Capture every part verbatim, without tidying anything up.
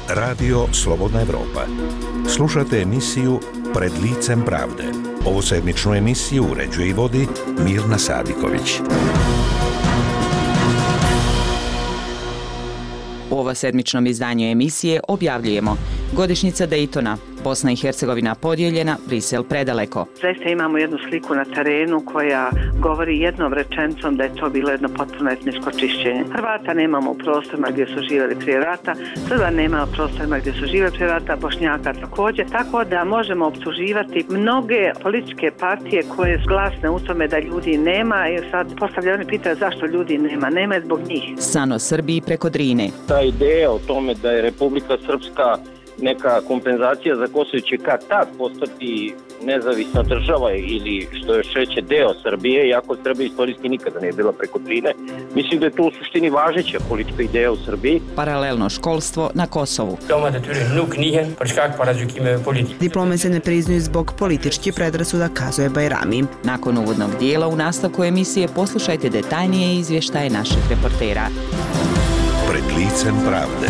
Radio Slobodna Evropa. Slušate emisiju Pred licem pravde. Ovu sedmičnu emisiju uređuje i vodi Mirna Sadiković. U ovo sedmičnom izdanju emisije objavljujemo godišnjica Daytona, Bosna i Hercegovina podijeljena, Brisel predaleko. Zaista imamo jednu sliku na terenu koja govori jednom rečenicom da je to bilo jedno potpuno etničko čišćenje. Hrvata nemamo u prostorima gdje su živjeli prije rata, Srba nema u prostorima gdje su živjeli prije rata, Bošnjaka također, tako da možemo optuživati mnoge političke partije koje su glasne u tome da ljudi nema i sad postavljaju pitaju zašto ljudi nema, nema je zbog njih. San o Srbiji preko Drine. Ta ideja o tome da je Republika Srpska neka kompenzacija za Kosovo će kad tad postati nezavisna država ili što još reće deo Srbije, iako Srbija istorijski nikada nije bila preko Drine. Mislim da je to u suštini važeća politička ideja u Srbiji. Paralelno školstvo na Kosovu. Diplome se ne priznaju zbog političkih predrasuda, kazuje Bajrami. Nakon uvodnog dijela u nastavku emisije poslušajte detaljnije izvještaje naših reportera. Pred licem pravde.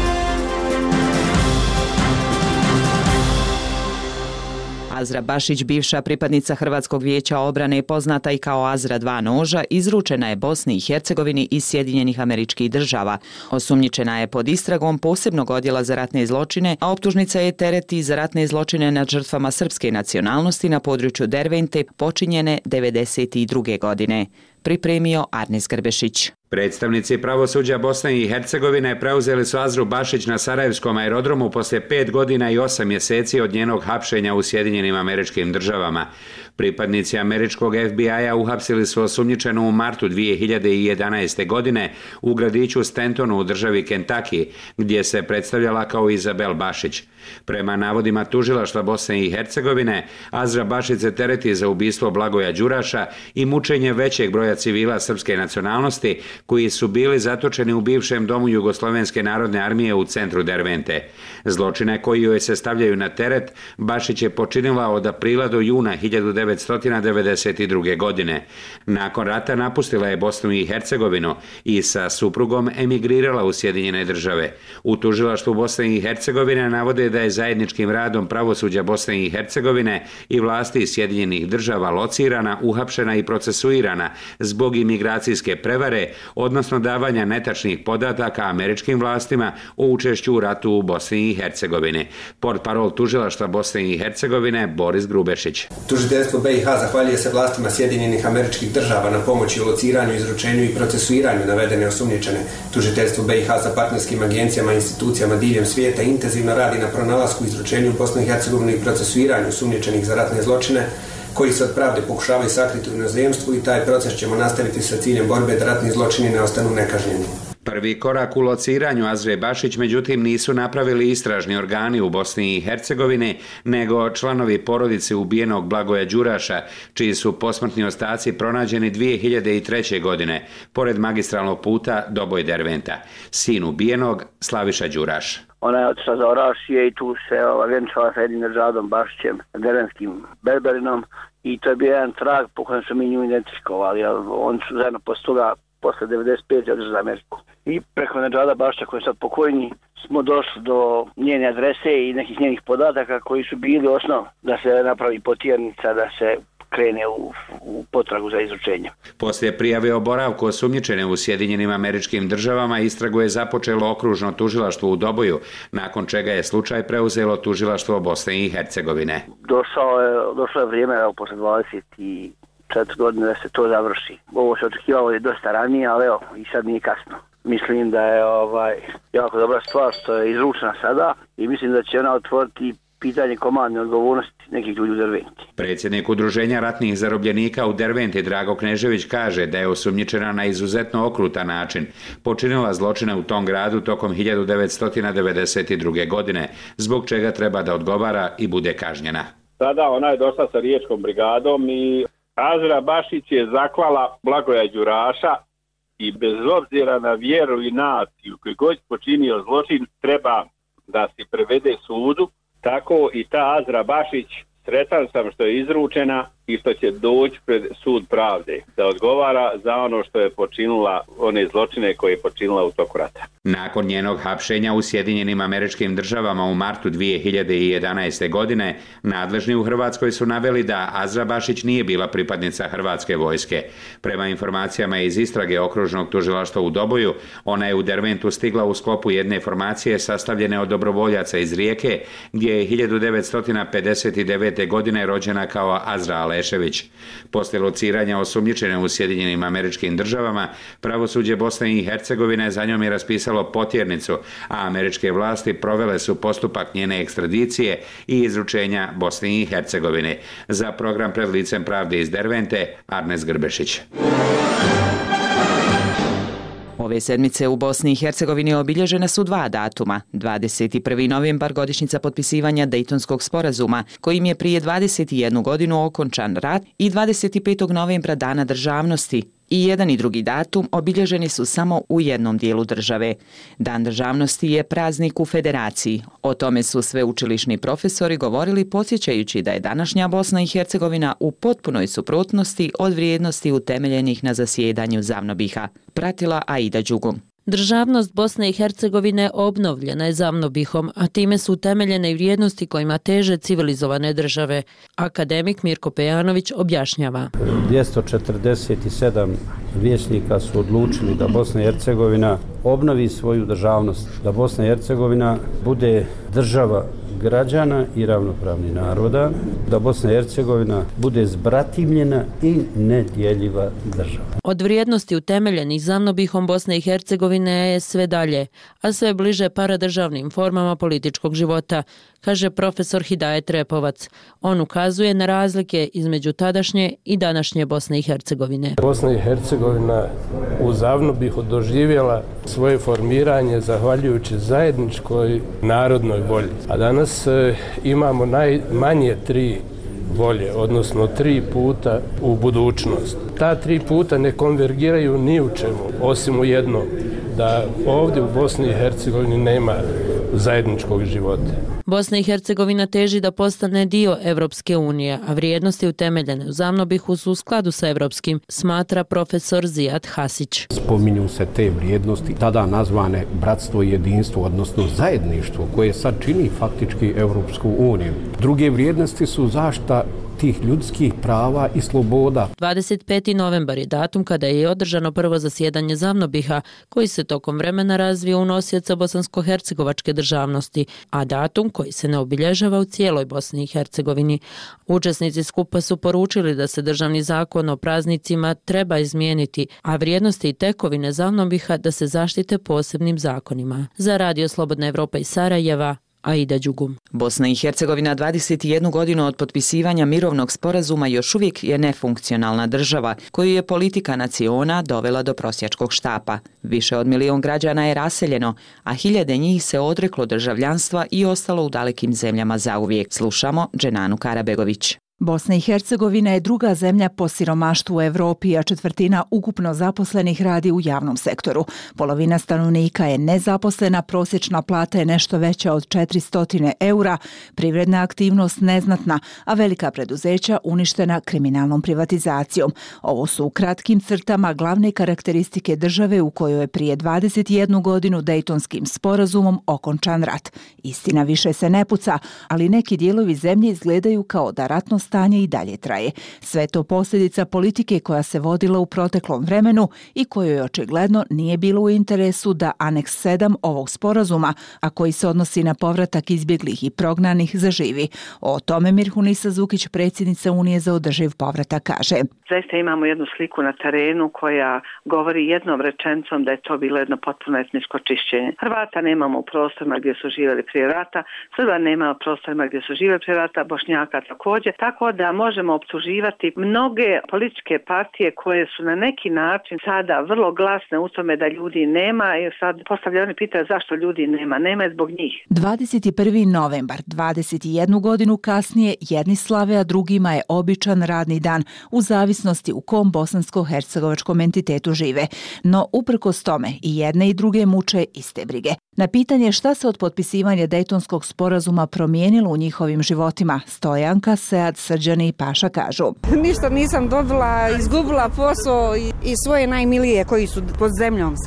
Azra Bašić, bivša pripadnica Hrvatskog vijeća obrane, poznata i kao Azra dva noža, izručena je Bosni i Hercegovini iz Sjedinjenih Američkih Država. Osumnjičena je pod istragom posebnog odjela za ratne zločine, a optužnica je tereti za ratne zločine nad žrtvama srpske nacionalnosti na području Dervente počinjene devedeset druge godine. Pripremio Arnis Grbešić. Predstavnici pravosuđa Bosne i Hercegovine preuzeli su Azru Bašić na Sarajevskom aerodromu poslije pet godina i osam mjeseci od njenog hapšenja u Sjedinjenim Američkim Državama. Pripadnici američkog F B I-a uhapsili su osumnjičenu u martu dvije hiljade jedanaeste. godine u gradiću Stantonu u državi Kentucky, gdje se predstavljala kao Izabel Bašić. Prema navodima tužilaštva Bosne i Hercegovine, Azra Bašić se tereti za ubistvo Blagoja Đuraša i mučenje većeg broja civila srpske nacionalnosti koji su bili zatočeni u bivšem domu Jugoslovenske narodne armije u centru Dervente. Zločine koji joj se stavljaju na teret Bašić je počinila od aprila do juna hiljadu devetsto devedeset druge. godine. Nakon rata napustila je Bosnu i Hercegovinu i sa suprugom emigrirala u Sjedinjene Države. U tužilaštvu Bosne i Hercegovine navode da je zajedničkim radom pravosuđa Bosne i Hercegovine i vlasti Sjedinjenih Država locirana, uhapšena i procesuirana zbog imigracijske prevare, odnosno davanja netačnih podataka američkim vlastima o učešću u ratu u Bosni i Hercegovini. Portparol tužilaštva Bosne i Hercegovine Boris Grubešić. Tužiteljstvo B i H zahvaljuje se vlastima Sjedinjenih Američkih Država na pomoći u lociranju, izručenju i procesuiranju navedene osumnjičene. Tužiteljstvo B i H sa partnerskim agencijama i institucijama diljem svijeta intenzivno radi na pronalasku, izručenju Bosne i Hercegovine i procesuiranju osumnjičenih za ratne zločine koji se od pravde pokušavaju sakriti u inozemstvu i taj proces ćemo nastaviti sa ciljem borbe da ratni zločini ne ostanu nekažnjeni. Prvi korak u lociranju Azre Bašić međutim nisu napravili istražni organi u Bosni i Hercegovini, nego članovi porodice ubijenog Blagoja Đuraša, čiji su posmrtni ostaci pronađeni dvije hiljade treće. godine, pored magistralnog puta Doboj Derventa. Sin ubijenog Slaviša Đuraš. Ona je otišla za Orašije i tu se ova, vjenčala sa jednim Nežadom Bašićem, dervenskim berberinom, i to je bio jedan trag po kojem su mi nju identifikovali. Oni su zajedno posle toga, posle devedeset pete. otišli za Ameriku. I preko Nežada Bašića, koji je sad pokojni, smo došli do njene adrese i nekih njenih podataka koji su bili osnov da se napravi potjernica, da se krene u, u potragu za izručenje. Poslije prijave o boravku osumnjičene u Sjedinjenim Američkim Državama istragu je započelo okružno tužilaštvo u Doboju, nakon čega je slučaj preuzelo tužilaštvo Bosne i Hercegovine. Došao je, došlo je vrijeme, evo, posle dvadeset četiri godine da se to završi. Ovo se očekivalo je dosta ranije, ali evo, i sad nije kasno. Mislim da je ovaj jako dobra stvar što je izručena sada i mislim da će ona otvoriti pitanje komandne odgovornosti nekih ljudi u Derventi. Predsjednik Udruženja ratnih zarobljenika u Derventi Drago Knežević kaže da je osumnjičena na izuzetno okrutan način počinila zločine u tom gradu tokom hiljadu devetsto devedeset druge. godine, zbog čega treba da odgovara i bude kažnjena. Sada ona je došla sa riječkom brigadom i Azra Bašić je zaklala Blagoja Đuraša i bez obzira na vjeru i naciju koji god počinio zločin treba da se prevede sudu. Tako i ta Azra Bašić, sretan sam što je izručena i što će doći pred sud pravde da odgovara za ono što je počinila, one zločine koje je počinila u toku rata. Nakon njenog hapšenja u Sjedinjenim Američkim Državama u martu dvije hiljade jedanaeste. godine, nadležni u Hrvatskoj su naveli da Azra Bašić nije bila pripadnica Hrvatske vojske. Prema informacijama iz istrage Okružnog tužilaštva u Doboju, ona je u Derventu stigla u sklopu jedne formacije sastavljene od dobrovoljaca iz Rijeke, gdje je hiljadu devetsto pedeset devete. godine rođena kao Azra Alešević. Poslije lociranja osumnjičene u Sjedinjenim Američkim Državama, pravosuđe Bosne i Hercegovine za njom je raspisalo potjernicu, a američke vlasti provele su postupak njene ekstradicije i izručenja Bosni i Hercegovine. Za program Pred licem pravde iz Dervente, Arnes Grbešić. Ove sedmice u Bosni i Hercegovini obilježena su dva datuma. dvadeset prvi novembar, godišnjica potpisivanja Dejtonskog sporazuma, kojim je prije dvadeset jednu godinu okončan rat, i dvadeset petog novembra, Dana državnosti. I jedan i drugi datum obilježeni su samo u jednom dijelu države. Dan državnosti je praznik u Federaciji. O tome su sveučilišni profesori govorili, podsjećajući da je današnja Bosna i Hercegovina u potpunoj suprotnosti od vrijednosti utemeljenih na zasjedanju Zavnobiha. Pratila Aida Đugum. Državnost Bosne i Hercegovine obnovljena je Zavnobihom, a time su utemeljene i vrijednosti kojima teže civilizovane države. Akademik Mirko Pejanović objašnjava. dvjesto četrdeset sedam vijećnika su odlučili da Bosna i Hercegovina obnovi svoju državnost, da Bosna i Hercegovina bude država građana i ravnopravnih naroda, da Bosna i Hercegovina bude zbratimljena i nedjeljiva država. Od vrijednosti utemeljenih Zavnobihom Bosne i Hercegovine je sve dalje, a sve bliže paradržavnim formama političkog života, kaže profesor Hidajet Repovac. On ukazuje na razlike između tadašnje i današnje Bosne i Hercegovine. Bosna i Hercegovina u Zavnobihu doživjela svoje formiranje zahvaljujući zajedničkoj narodnoj volji. A danas e, imamo najmanje tri volje, odnosno tri puta u budućnost. Ta tri puta ne konvergiraju ni u čemu, osim u jednom, da ovdje u Bosni i Hercegovini nema zajedničkog života. Bosna i Hercegovina teži da postane dio Evropske unije, a vrijednosti utemeljene u Zavnobihu su u skladu sa evropskim, smatra profesor Zijad Hasić. Spominju se te vrijednosti, tada nazvane bratstvo i jedinstvo, odnosno zajedništvo, koje sad čini faktički Evropsku uniju. Druge vrijednosti su zaštita tih ljudskih prava i sloboda. dvadeset peti novembar je datum kada je održano prvo zasjedanje Zavnobiha, koji se tokom vremena razvio u nosioca bosansko-hercegovačke državnosti, a datum koji se ne obilježava u cijeloj Bosni i Hercegovini. Učesnici skupa su poručili da se državni zakon o praznicima treba izmijeniti, a vrijednosti i tekovine Zavnobiha da se zaštite posebnim zakonima. Za Radio Slobodna Evropa iz Sarajeva, Aida Đugum. Bosna i Hercegovina dvadeset jednu godinu od potpisivanja mirovnog sporazuma još uvijek je nefunkcionalna država, koju je politika naciona dovela do prosjačkog štapa. Više od milion građana je raseljeno, a hiljade njih se odreklo državljanstva i ostalo u dalekim zemljama zauvijek. Slušamo Dženanu Karabegović. Bosna i Hercegovina je druga zemlja po siromaštvu u Evropi, a četvrtina ukupno zaposlenih radi u javnom sektoru. Polovina stanovnika je nezaposlena, prosječna plata je nešto veća od četiristo eura, privredna aktivnost neznatna, a velika preduzeća uništena kriminalnom privatizacijom. Ovo su u kratkim crtama glavne karakteristike države u kojoj je prije dvadeset jednu godinu Dejtonskim sporazumom okončan rat. Istina više se ne puca, ali neki dijelovi zemlje izgledaju kao da ratno stanje i dalje traje. Sve je to posljedica politike koja se vodila u proteklom vremenu i kojoj očigledno nije bilo u interesu da aneks sedam ovog sporazuma, a koji se odnosi na povratak izbjeglih i prognanih, zaživi. O tome Mirhunisa Zukić, predsjednica Unije za održiv povratak, kaže. Zaista imamo jednu sliku na terenu koja govori jednom rečencom da je to bilo jedno potpuno etničko čišćenje. Hrvata nemamo u prostorima gdje su živjeli prije rata, Srba nema u prostorima gdje su živjeli prije rata, Bošnjaka također. Tako da možemo optuživati mnoge političke partije koje su na neki način sada vrlo glasne u tome da ljudi nema i sad postavljaju oni pitaju zašto ljudi nema. Nema je zbog njih. dvadeset prvi novembar, dvadeset jednu godinu kasnije, jedni slave, a drugima je običan radni dan, u zavisnosti u kom bosansko-hercegovačkom entitetu žive. No, uprkos tome, i jedne i druge muče iste brige. Na pitanje šta se od potpisivanja Dejtonskog sporazuma promijenilo u njihovim životima, Stojanka, Sead, Srđani i Paša kažu. Ništa nisam dobila, izgubila posao i, i svoje najmilije koji su pod zemljom sad.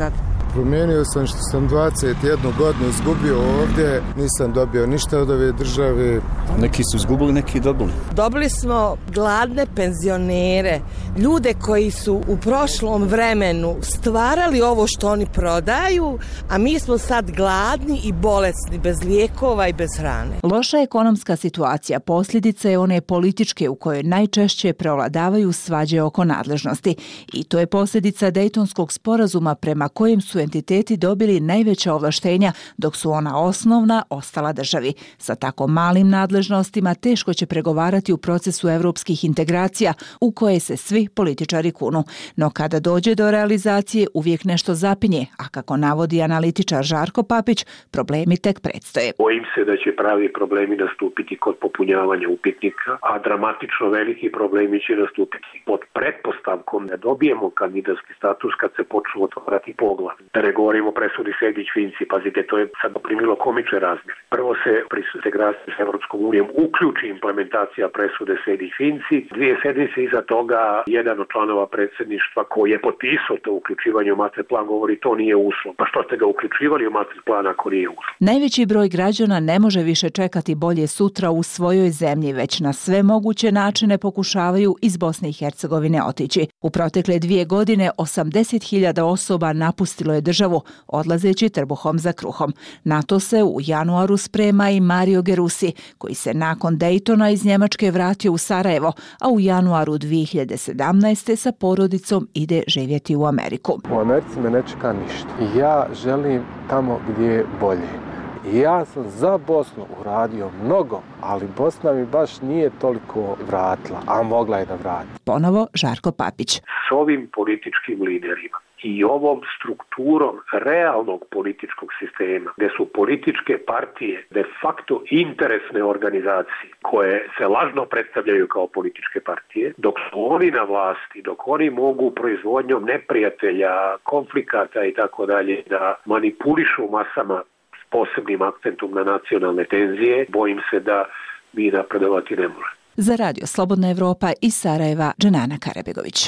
Promijenio sam što sam dvadeset jednu godinu izgubio ovdje, nisam dobio ništa od ove države. Neki su izgubili, neki dobili. Dobili smo gladne penzionere, ljude koji su u prošlom vremenu stvarali ovo što oni prodaju, a mi smo sad gladni i bolesni, bez lijekova i bez hrane. Loša ekonomska situacija posljedica je one političke u kojoj najčešće preovladavaju svađe oko nadležnosti. I to je posljedica Dejtonskog sporazuma prema kojem su entiteti dobili najveća ovlaštenja, dok su ona osnovna ostala državi. Sa tako malim nadležnostima teško će pregovarati u procesu evropskih integracija u koje se svi političari kunu. No kada dođe do realizacije uvijek nešto zapinje, a kako navodi analitičar Žarko Papić, problemi tek predstoje. Bojim se da će pravi problemi nastupiti kod popunjavanja upitnika, a dramatično veliki problemi će nastupiti pod pretpostavkom da dobijemo kandidatski status kad se počnu otvarati poglavlja. Da ne govorimo o presudi Sejdić-Finci, pazite, to je sad primilo komične razmjere. Prvo se pri integraciji s Evropskom unijom uključi implementacija presude Sejdić-Finci. Dvije sedmice iza toga jedan od članova predsjedništva koji je potpisao to uključivanje u master plan govori to nije uslov. Pa što ste ga uključivali u master plan ako nije uslov? Najveći broj građana ne može više čekati bolje sutra u svojoj zemlji, već na sve moguće načine pokušavaju iz Bosne i Hercegovine otići. U protekle dvije godine osamdeset hiljada osoba napustilo je državu, odlazeći trbuhom za kruhom. Na to se u januaru sprema i Mario Gerusi, koji se nakon Dejtona iz Njemačke vratio u Sarajevo, a u januaru dvije hiljade sedamnaeste. sa porodicom ide živjeti u Ameriku. U Americi me ne čeka ništa. Ja želim tamo gdje je bolje. Ja sam za Bosnu uradio mnogo, ali Bosna mi baš nije toliko vratila, a mogla je da vrati. Ponovo Žarko Papić. S ovim političkim liderima i ovom strukturom realnog političkog sistema, gdje su političke partije de facto interesne organizacije koje se lažno predstavljaju kao političke partije, dok su oni na vlasti, dok oni mogu proizvodnjom neprijatelja, konflikata i tako dalje da manipulišu masama s posebnim akcentom na nacionalne tenzije, bojim se da mi napredovati ne može. Za Radio Slobodna Evropa iz Sarajeva, Dženana Karabegović.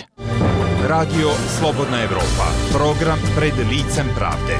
Radio Slobodna Evropa, program pred licem pravde.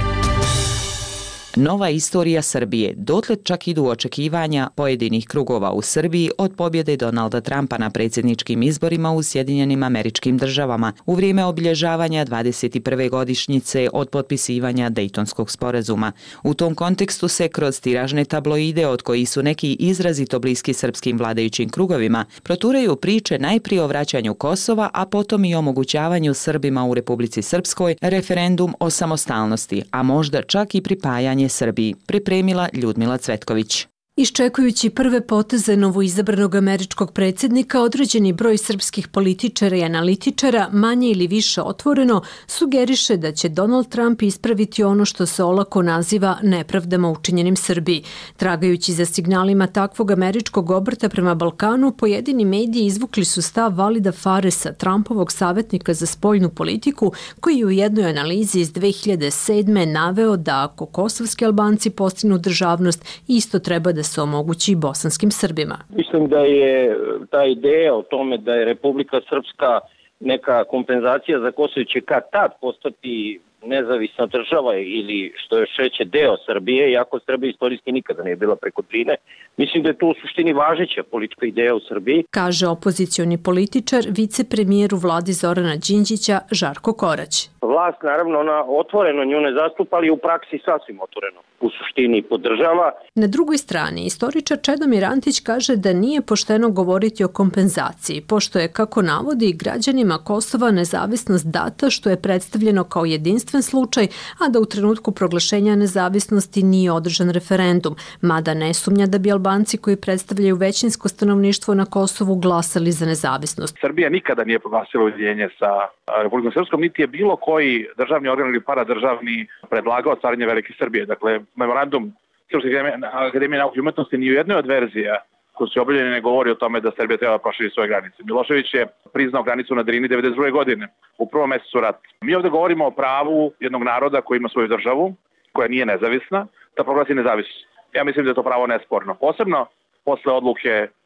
Nova istorija Srbije. Dotle čak idu očekivanja pojedinih krugova u Srbiji od pobjede Donalda Trumpa na predsjedničkim izborima u Sjedinjenim Američkim Državama u vrijeme obilježavanja dvadeset prve godišnjice od potpisivanja Dejtonskog sporazuma. U tom kontekstu se kroz tiražne tabloide, od kojih su neki izrazito bliski srpskim vladajućim krugovima, proturaju priče najprije o vraćanju Kosova, a potom i omogućavanju Srbima u Republici Srpskoj referendum o samostalnosti, a možda čak i pripajanje Srbiji, pripremila Ljudmila Cvetković. Iščekujući prve poteze novoizabranog američkog predsjednika, određeni broj srpskih političara i analitičara, manje ili više otvoreno, sugeriše da će Donald Trump ispraviti ono što se olako naziva nepravdama učinjenim Srbiji. Tragajući za signalima takvog američkog obrta prema Balkanu, pojedini mediji izvukli su stav Valida Faresa, Trumpovog savjetnika za spoljnu politiku, koji je u jednoj analizi iz dve hiljade sedme. naveo da ako kosovski Albanci postignu državnost, isto treba da se omogući bosanskim Srbima. Mislim da je ta ideja o tome da je Republika Srpska neka kompenzacija za Kosovo će kad tad postati nezavisna država ili što još reće deo Srbije, iako Srbija istorijski nikada nije bila preko Drine. Mislim da je to u suštini važeća politička ideja u Srbiji. Kaže opozicioni političar, vicepremijer u vladi Zorana Đinđića, Žarko Korać. Vlast, naravno, ona otvoreno nju ne zastupa, ali u praksi sasvim otvoreno u suštini podržava. Na drugoj strani, istoričar Čedomir Antić kaže da nije pošteno govoriti o kompenzaciji, pošto je, kako navodi, građanima Kosova nezavisnost data, što je predstavljeno kao jedinstven slučaj, a da u trenutku proglašenja nezavisnosti nije održan referendum, mada ne sumnja da bi Albanci koji predstavljaju većinsko stanovništvo na Kosovu glasali za nezavisnost. Srbija nikada nije proglasila ujedinjenje sa Republikom Srpskom, niti je bilo koji državni organ ili paradržavni predlagao stvaranje Velike Srbije. Dakle, memorandum Srpske akademije nauke i umetnosti ni u jednoj od verzija koji su objavljeni ne govori o tome da Srbija treba proširi svoje granice. Milošević je priznao granicu na Drini devedeset druge. godine, u prvom mjesecu rata. Mi ovdje govorimo o pravu jednog naroda koji ima svoju državu, koja nije nezavisna, da proglasi nezavisnost. Ja mislim da je to pravo nesporno. Posebno posle odluke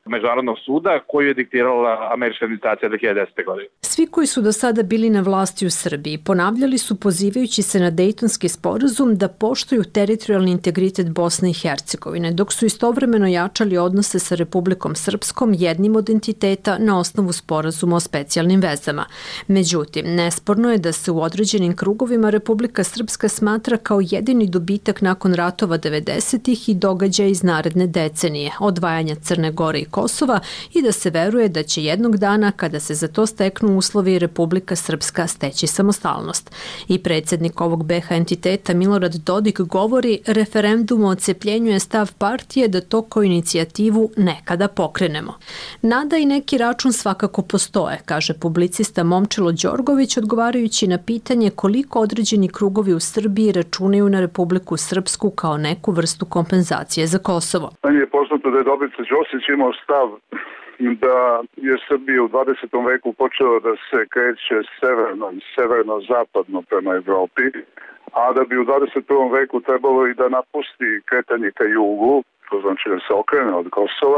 Međunarodnog suda koju je diktirala američka administracija dvije hiljade desete. godine. Svi koji su do sada bili na vlasti u Srbiji ponavljali su pozivajući se na Dejtonski sporazum da poštuju teritorijalni integritet Bosne i Hercegovine, dok su istovremeno jačali odnose sa Republikom Srpskom, jednim od entiteta na osnovu sporazuma o specijalnim vezama. Međutim, nesporno je da se u određenim krugovima Republika Srpska smatra kao jedini dobitak nakon ratova devedesetih i događaja iz naredne decenije, odvajanja Crne Gore i Kosova, i da se veruje da će jednog dana, kada se za to steknu uslovi, Republika Srpska steći samostalnost. I predsjednik ovog be ha entiteta Milorad Dodik govori: referendum o odcepljenju je stav partije da to kao inicijativu nekada pokrenemo. Nada i neki račun svakako postoje, kaže publicista Momčilo Đorgović, odgovarajući na pitanje koliko određeni krugovi u Srbiji računaju na Republiku Srpsku kao neku vrstu kompenzacije za Kosovo. Meni je poznato da je Dobrica Ćosić imao stav da je Srbija u dvadesetom veku počela da se kreće severno i severno-zapadno prema Evropi, a da bi u dvadeset prvom veku trebalo i da napusti kretanje ka jugu, to znači da se okrene od Kosova,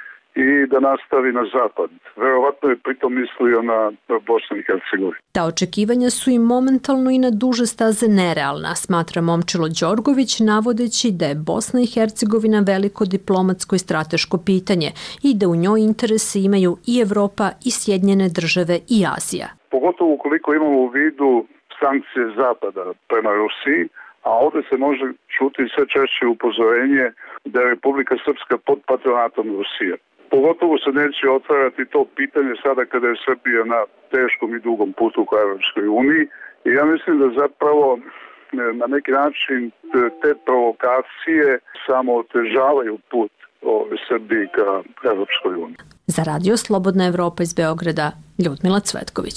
i da nastavi na zapad. Verovatno je pritom mislio na Bosnu i Hercegovinu. Ta očekivanja su i momentalno i na duže staze nerealna, smatra Momčilo Đorgović, navodeći da je Bosna i Hercegovina veliko diplomatsko i strateško pitanje i da u njoj interese imaju i Evropa i Sjedinjene države i Azija. Pogotovo ukoliko imamo u vidu sankcije Zapada prema Rusiji, a ovdje se može čuti sve češće upozorenje da je Republika Srpska pod patronatom Rusije. Pogotovo se neće otvarati to pitanje sada kada je Srbija na teškom i dugom putu ka Evropskoj uniji. I ja mislim da zapravo na neki način te provokacije samo otežavaju put ove Srbije ka Evropskoj uniji. Za Radio Slobodna Evropa iz Beograda, Ljudmila Cvetković.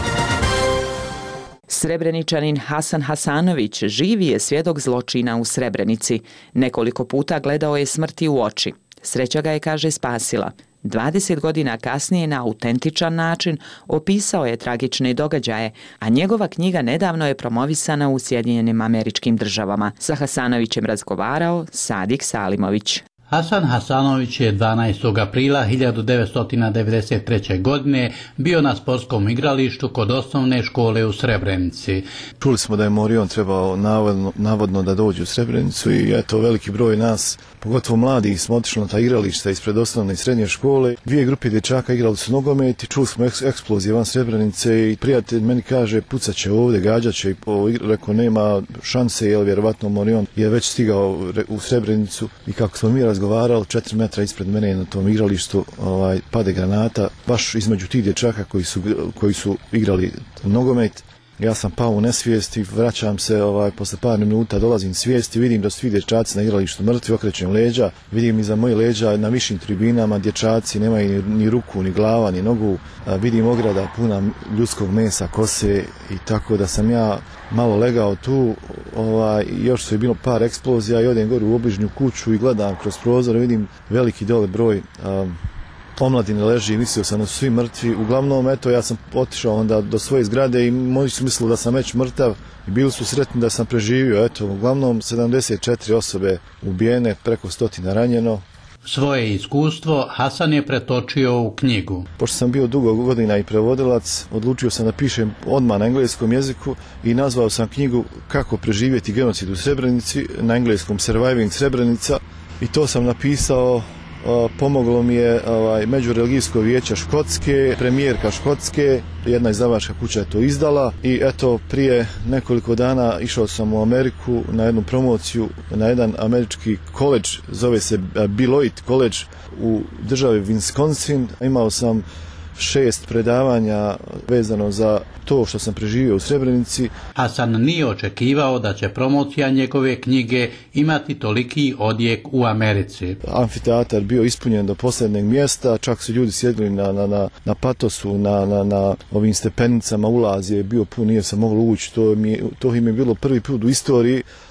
Srebreničanin Hasan Hasanović živi je svjedok zločina u Srebrenici. Nekoliko puta gledao je smrti u oči. Sreća ga je, kaže, spasila. dvadeset godina kasnije na autentičan način opisao je tragične događaje, a njegova knjiga nedavno je promovisana u Sjedinjenim Američkim Državama. Sa Hasanovićem razgovarao Sadik Salimović. Hasan Hasanović je dvanaestog aprila hiljadu devetsto devedeset treće. godine bio na sportskom igralištu kod osnovne škole u Srebrenici. Čuli smo da je Morion trebao navodno, navodno da dođe u Srebrenicu i eto veliki broj nas, pogotovo mladi, smo otišli na ta igrališta ispred osnovne i srednje škole. Dvije grupe dječaka igrali su nogomet i čuli smo eks, eksplozije van Srebrenice i prijatelj meni kaže pucat će ovdje, gađat će, i rekao nema šanse jer vjerovatno Morion je već stigao u Srebrenicu i kako smo mi razgovarali, četiri metra ispred mene na tom igralištu ovaj, pade granata, baš između tih dječaka koji su, koji su igrali nogomet. Ja sam pao u nesvijest i vraćam se, ovaj, posle par minuta dolazim svijest i vidim da su svi dječaci na igralištu mrtvi, okrećem leđa, vidim iza moje leđa na višim tribinama dječaci nemaju ni, ni ruku, ni glava, ni nogu, a, vidim ograda puna ljudskog mesa, kose i tako da sam ja malo legao tu, ovaj, još su je bilo par eksplozija i odem gore u obližnju kuću i gledam kroz prozor, vidim veliki dole broj a, omladine leži, mislio sam da su svi mrtvi. Uglavnom, eto, ja sam otišao onda do svoje zgrade i moji su mislili da sam već mrtav i bili su sretni da sam preživio. Eto, uglavnom, sedamdeset četiri osobe ubijene, preko stotina ranjeno. Svoje iskustvo Hasan je pretočio u knjigu. Pošto sam bio dugo godina i prevodilac, odlučio sam da pišem odmah na engleskom jeziku i nazvao sam knjigu Kako preživjeti genocid u Srebrenici, na engleskom Surviving Srebrenica, i to sam napisao. Pomoglo mi je ovaj, Međureligijsko vijeće Škotske, premijerka Škotske, jedna izdavačka kuća je to izdala i eto prije nekoliko dana išao sam u Ameriku na jednu promociju na jedan američki koledž, zove se Beloit College u državi Wisconsin. Imao sam šest predavanja vezano za to što sam preživio u Srebrenici. Hasan nije očekivao da će promocija njegove knjige imati toliki odjek u Americi. Amfiteatar bio ispunjen do posljednjeg mjesta, čak su ljudi sjedili na, na, na, na patosu, na, na, na ovim stepenicama, ulaz je bio pun, nije se moglo ući, to, mi, to im je bilo prvi put u istoriji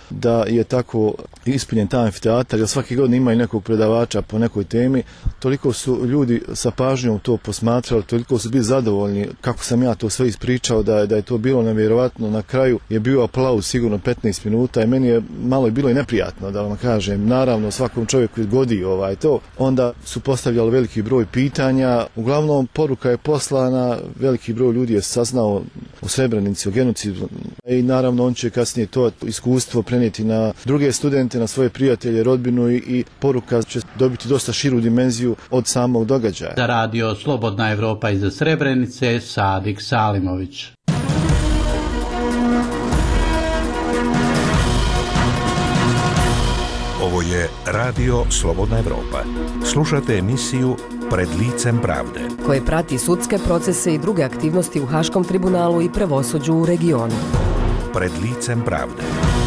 da je tako ispunjen taj amfiteatar, jer svake godine imaju nekog predavača po nekoj temi. Toliko su ljudi sa pažnjom to posmatrali, toliko su bili zadovoljni kako sam ja to sve ispričao, da je, da je to bilo nevjerovatno. Na kraju je bio aplauz sigurno petnaest minuta i meni je malo je bilo i neprijatno, da vam kažem. Naravno, svakom čovjeku godi ovaj to. Onda su postavljali veliki broj pitanja. Uglavnom, poruka je poslana, veliki broj ljudi je saznao o Srebrenici, o genocidu i naravno on će kasnije to iskustvo prenijeti na druge studente, na svoje prijatelje, rodbinu i, i poruka će dobiti dosta širu dimenziju od samog događaja. Za radio Slobodna Evropa iz Srebrenice, Sadik Salimović. Ovo je Radio Slobodna Evropa. Slušate emisiju Pred licem pravde, koje prati sudske procese i druge aktivnosti u Haškom tribunalu i pravosuđu u regionu. Pred licem pravde.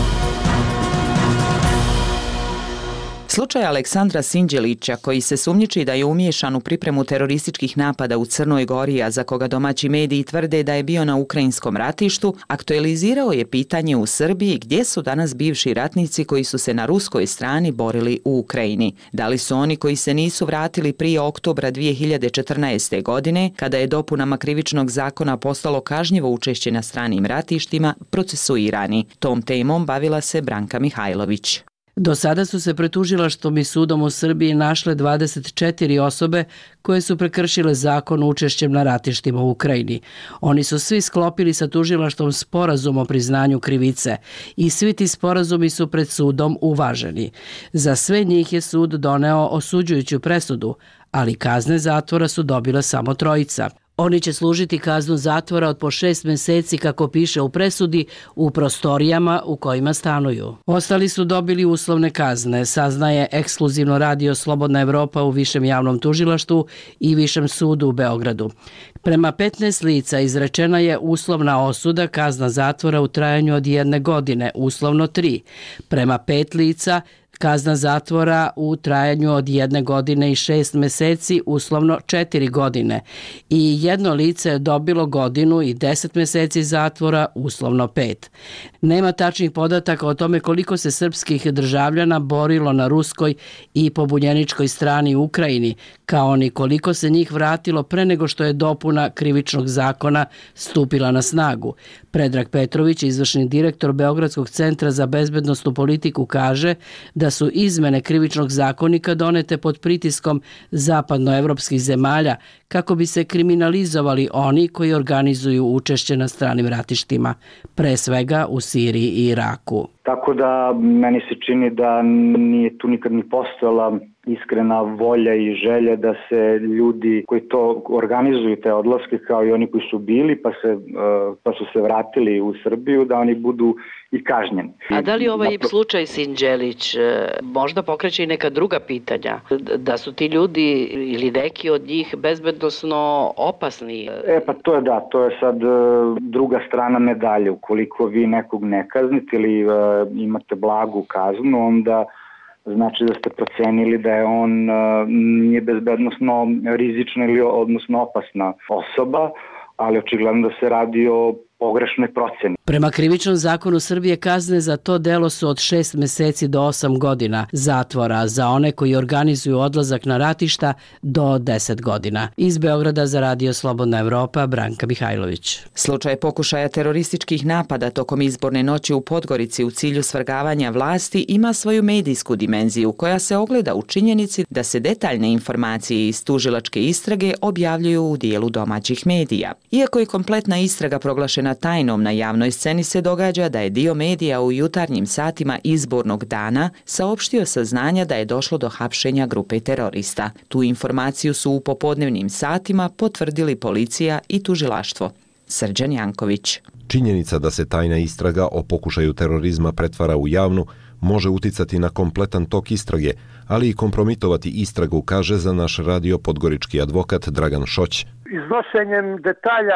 Slučaj Aleksandra Sinđelića, koji se sumnjiči da je umiješan u pripremu terorističkih napada u Crnoj Gori, a za koga domaći mediji tvrde da je bio na ukrajinskom ratištu, aktualizirao je pitanje u Srbiji gdje su danas bivši ratnici koji su se na ruskoj strani borili u Ukrajini. Da li su oni koji se nisu vratili prije oktobra dvije hiljade četrnaeste. godine, kada je dopunama krivičnog zakona postalo kažnjivo učešće na stranim ratištima, procesuirani? Tom temom bavila se Branka Mihajlović. Do sada su se pred tužilaštvom i sudom u Srbiji našle dvadeset četiri osobe koje su prekršile zakon učešćem na ratištima u Ukrajini. Oni su svi sklopili sa tužilaštvom sporazum o priznanju krivice i svi ti sporazumi su pred sudom uvaženi. Za sve njih je sud doneo osuđujuću presudu, ali kazne zatvora su dobila samo trojica. Oni će služiti kaznu zatvora od po šest mjeseci, kako piše u presudi, u prostorijama u kojima stanuju. Ostali su dobili uslovne kazne, saznaje ekskluzivno radio Slobodna Evropa u Višem javnom tužilaštvu i Višem sudu u Beogradu. Prema petnaest lica izrečena je uslovna osuda, kazna zatvora u trajanju od jedne godine, uslovno tri. Prema pet lica kazna zatvora u trajanju od jedne godine i šest mjeseci, uslovno četiri godine. I jedno lice je dobilo godinu i deset mjeseci zatvora, uslovno pet. Nema tačnih podataka o tome koliko se srpskih državljana borilo na ruskoj i pobunjeničkoj strani u Ukrajini, kao ni koliko se njih vratilo pre nego što je dopuna krivičnog zakona stupila na snagu. Predrag Petrović, izvršni direktor Beogradskog centra za bezbednosnu politiku, kaže da su izmene krivičnog zakonika donete pod pritiskom zapadnoevropskih zemalja kako bi se kriminalizovali oni koji organizuju učešće na stranim ratištima, pre svega u Siriji i Iraku. Tako da meni se čini da nije tu nikad ni postojala iskrena volja i želja da se ljudi koji to organizuju, te odlaske, kao i oni koji su bili pa, se, pa su se vratili u Srbiju, da oni budu i kažnjeni. A da li ovaj slučaj Sinđelić možda pokreće i neka druga pitanja? Da su ti ljudi ili neki od njih bezbednosno opasni? E pa to je da, to je sad druga strana medalje. Ukoliko vi nekog ne kaznite ili imate blagu kaznu, onda znači da ste procenili da je on nije bezbednosno rizična ili odnosno opasna osoba, ali očigledno da se radi o pogrešnoj proceni. Prema krivičnom zakonu Srbije kazne za to delo su od šest mjeseci do osam godina zatvora, za one koji organizuju odlazak na ratišta do deset godina. Iz Beograda za radio Slobodna Evropa, Branka Mihajlović. Slučaj pokušaja terorističkih napada tokom izborne noći u Podgorici u cilju svrgavanja vlasti ima svoju medijsku dimenziju koja se ogleda u činjenici da se detaljne informacije iz tužilačke istrage objavljuju u dijelu domaćih medija. Iako je kompletna istraga proglašena tajnom, na javnoj sceni se događa da je dio medija u jutarnjim satima izbornog dana saopštio saznanja da je došlo do hapšenja grupe terorista. Tu informaciju su u popodnevnim satima potvrdili policija i tužilaštvo. Srđan Janković. Činjenica da se tajna istraga o pokušaju terorizma pretvara u javnu može uticati na kompletan tok istrage, ali i kompromitovati istragu, kaže za naš radio podgorički advokat Dragan Šoć. Iznošenjem detalja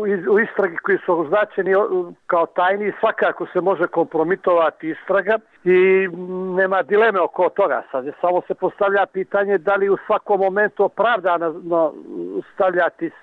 u istragi koji su označeni kao tajni svakako se može kompromitovati istraga i nema dileme oko toga. Sad samo se postavlja pitanje da li u svakom momentu opravdano stavljati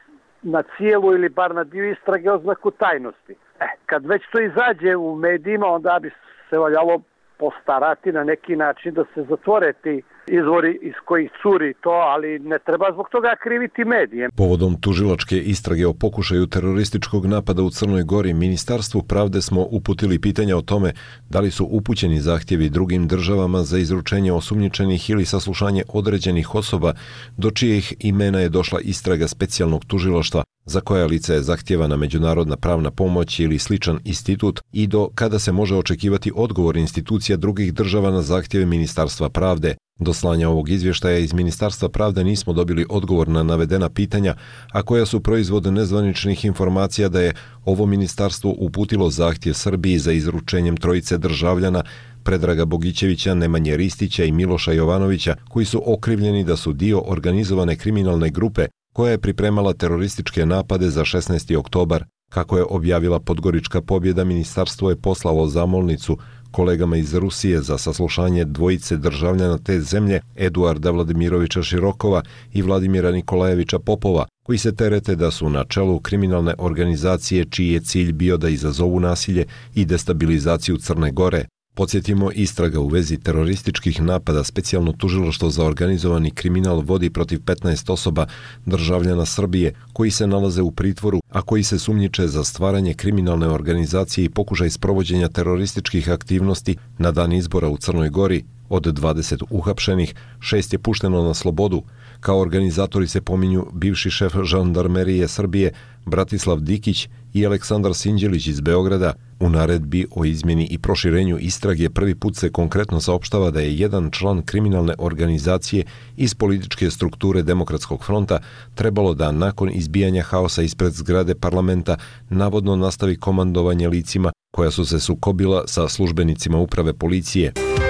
na cijelu ili bar na dio istrage oznaku tajnosti. E, kad već to izađe u medijima, onda bi se valjalo postarati na neki način da se zatvore ti izvori iz kojih curi to, ali ne treba zbog toga kriviti medije. Povodom tužilačke istrage o pokušaju terorističkog napada u Crnoj Gori, Ministarstvu pravde smo uputili pitanja o tome da li su upućeni zahtjevi drugim državama za izručenje osumnjičenih ili saslušanje određenih osoba do čijih imena je došla istraga specijalnog tužilaštva, za koja lica je zahtjevana međunarodna pravna pomoć ili sličan institut i do kada se može očekivati odgovor institucija drugih država na zahtjeve Ministarstva pravde. Do slanja ovog izvještaja iz Ministarstva pravde nismo dobili odgovor na navedena pitanja, a koja su proizvod nezvaničnih informacija da je ovo ministarstvo uputilo zahtjev Srbiji za izručenjem trojice državljana Predraga Bogićevića, Nemanje Ristića i Miloša Jovanovića, koji su okrivljeni da su dio organizovane kriminalne grupe koja je pripremala terorističke napade za šesnaesti oktobar. Kako je objavila Podgorička pobjeda, ministarstvo je poslalo zamolnicu kolegama iz Rusije za saslušanje dvojice državljana te zemlje, Eduarda Vladimirovića Širokova i Vladimira Nikolajevića Popova, koji se terete da su na čelu kriminalne organizacije čiji je cilj bio da izazovu nasilje i destabilizaciju Crne Gore. Podsjetimo, istraga u vezi terorističkih napada specijalno tužilaštvo za organizovani kriminal vodi protiv petnaest osoba državljana Srbije koji se nalaze u pritvoru, a koji se sumnjiče za stvaranje kriminalne organizacije i pokušaj sprovođenja terorističkih aktivnosti na dan izbora u Crnoj Gori. Od dvadeset uhapšenih, šest je pušteno na slobodu. Kao organizatori se pominju bivši šef žandarmerije Srbije Bratislav Dikić i Aleksandar Sinđelić iz Beograda. U naredbi o izmjeni i proširenju istrage prvi put se konkretno saopštava da je jedan član kriminalne organizacije iz političke strukture Demokratskog fronta trebalo da nakon izbijanja haosa ispred zgrade parlamenta navodno nastavi komandovanje licima koja su se sukobila sa službenicima uprave policije.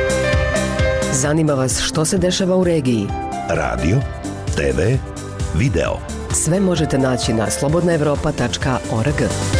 Zanima vas što se dešava u regiji? Radio, te ve, video. Sve možete naći na slobodna evropa tačka org.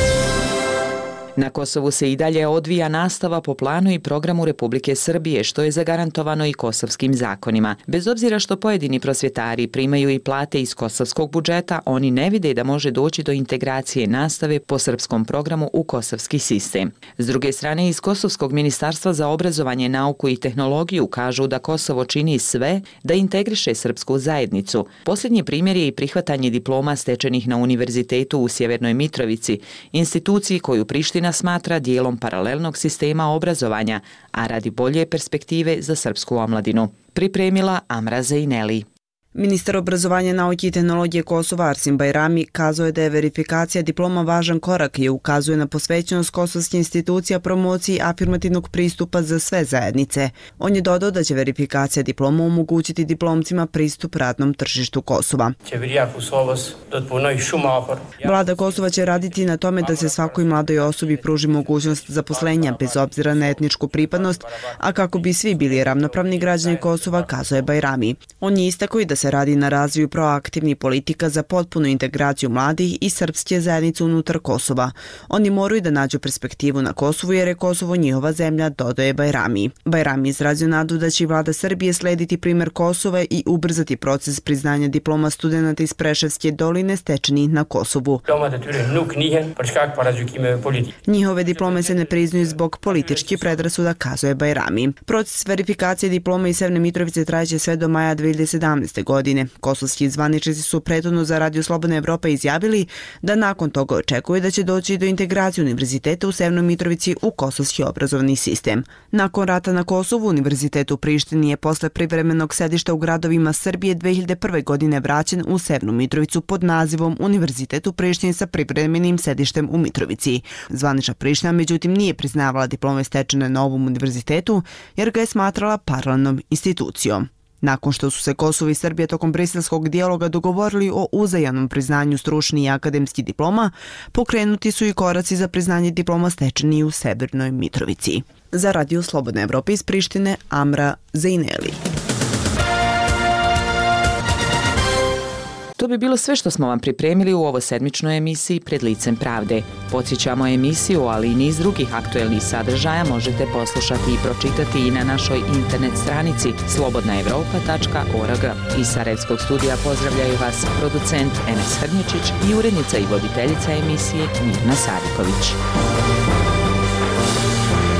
Na Kosovu se i dalje odvija nastava po planu i programu Republike Srbije, što je zagarantovano i kosovskim zakonima. Bez obzira što pojedini prosvjetari primaju i plate iz kosovskog budžeta, oni ne vide da može doći do integracije nastave po srpskom programu u kosovski sistem. S druge strane, iz Kosovskog ministarstva za obrazovanje, nauku i tehnologiju kažu da Kosovo čini sve da integriše srpsku zajednicu. Posljednji primjer je i prihvatanje diploma stečenih na univerzitetu u Sjevernoj Mitrovici, instituciji koju Priština smatra dijelom paralelnog sistema obrazovanja, a radi bolje perspektive za srpsku omladinu. Pripremila Amra Zejneli. Ministar obrazovanja, nauke i tehnologije Kosova Arsim Bajrami kazao je da je verifikacija diploma važan korak i ukazuje na posvećenost kosovskih institucija promociji afirmativnog pristupa za sve zajednice. On je dodao da će verifikacija diploma omogućiti diplomcima pristup radnom tržištu Kosova. Vlada Kosova će raditi na tome da se svakoj mladoj osobi pruži mogućnost zaposlenja bez obzira na etničku pripadnost, a kako bi svi bili ravnopravni građani Kosova, kazao je Bajrami. On je istakao i da se radi na razvoju proaktivnih politika za potpunu integraciju mladih i srpske zajednice unutar Kosova. Oni moraju da nađu perspektivu na Kosovu jer je Kosovo njihova zemlja, dodaje Bajrami. Bajrami izrazio nadu da će vlada Srbije slediti primjer Kosova i ubrzati proces priznanja diploma studenta iz Preševske doline stečenih na Kosovu. Njihove diplome se ne priznaju zbog političkih predrasuda, kazuje Bajrami. Proces verifikacije diploma iz Severne Mitrovice trajeće sve do maja dve hiljade sedamnaeste. godine. Kosovski zvaničnici su prethodno za Radio Slobodna Evropa izjavili da nakon toga očekuje da će doći do integracije univerziteta u Severnoj Mitrovici u kosovski obrazovni sistem. Nakon rata na Kosovu, univerzitet u Prištini je posle privremenog sedišta u gradovima Srbije dve hiljade prve. godine vraćen u Severnu Mitrovicu pod nazivom Univerzitet u Prištini sa privremenim sedištem u Mitrovici. Zvanična Priština međutim nije priznavala diplome stečene na ovom univerzitetu jer ga je smatrala paralelnom institucijom. Nakon što su se Kosovo i Srbija tokom briselskog dijaloga dogovorili o uzajamnom priznanju stručnih i akademskih diploma, pokrenuti su i koraci za priznanje diploma stečeni u Severnoj Mitrovici. Za Radio Slobodne Evrope iz Prištine, Amra Zejneli. To bi bilo sve što smo vam pripremili u ovo sedmičnoj emisiji Pred licem pravde. Podsjećamo emisiju, ali i niz drugih aktuelnih sadržaja možete poslušati i pročitati i na našoj internet stranici slobodna evropa tačka org. Iz Sarajevskog studija pozdravljaju vas producent Enes Hrnječić i urednica i voditeljica emisije Mirna Sadiković.